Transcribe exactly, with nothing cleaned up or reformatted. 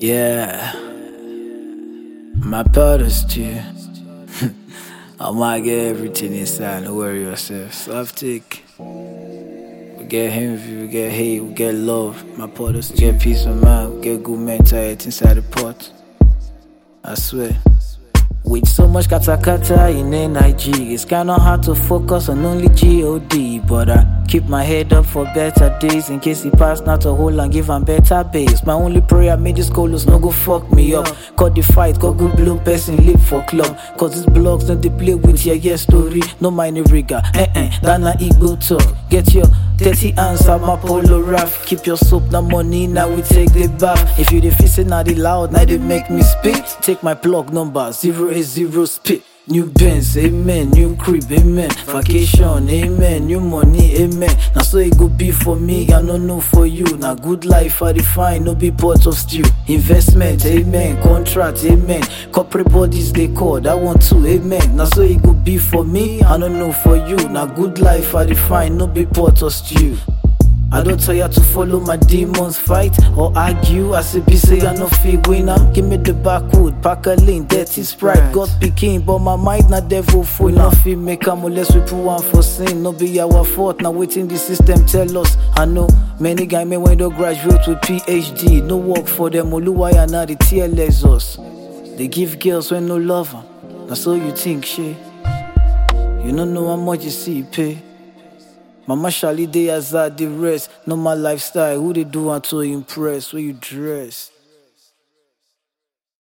Yeah, my powder's too. I might get everything inside, don't worry yourself. Soft take. We get envy, we get hate, we get love. My powder's we get peace of mind, we get good mental health inside the pot. I swear. With so much kata kata in N I G, it's kinda hard to focus on only G O D. But I keep my head up for better days, in case he pass not to hold and give am better base. My only prayer, may this colos no go fuck me up. Cut the fight, got good blue person live for club. Cause these blogs don't they play with your yeah story. No mind rigor, eh eh, that na Igbo talk. Get your dirty answer, my polo rap. Keep your soap, na money, now we take the bath. If you the fissing, now the loud, now they make me speak. Take my plug number, zero eight zero spit. New Benz, amen. New crib, amen. Vacation, amen. New money, amen. Now so it go be for me, I no know for you. Now good life, I define, no be pot of stew. Investment, amen. Contract, amen. Corporate bodies they call, that one too, amen. Now so it go be for me, I no know for you. Now good life, I define, no be pot of stew. I don't tell you to follow my demons fight or argue. I say be say I no fit winner. Give me the backwood, pack a lean, dirty sprite. God picking, but my mind not devil full. No fit make am unless we put one for sin. No be our fault. Now waiting the system tell us. I know many guys may when they graduate with P H D. No work for them. Oluwaya now the T L S us. They give girls when no lover. That's all you think, shit. You don't know how much you see pay. Mama Shali, they as the rest. Know my lifestyle, who they do want to impress, where you dress.